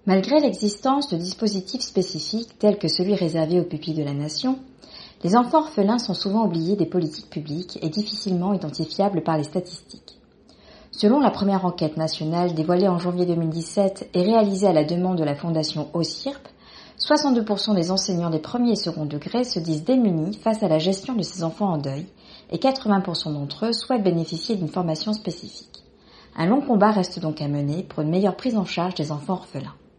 Malgré l'existence de dispositifs spécifiques tels que celui réservé aux pupilles de la nation, les enfants orphelins sont souvent oubliés des politiques publiques et difficilement identifiables par les statistiques. Selon la première enquête nationale dévoilée en janvier 2017 et réalisée à la demande de la fondation OCIRP, 62% des enseignants des premiers et second degrés se disent démunis face à la gestion de ces enfants en deuil et 80% d'entre eux souhaitent bénéficier d'une formation spécifique. Un long combat reste donc à mener pour une meilleure prise en charge des enfants orphelins.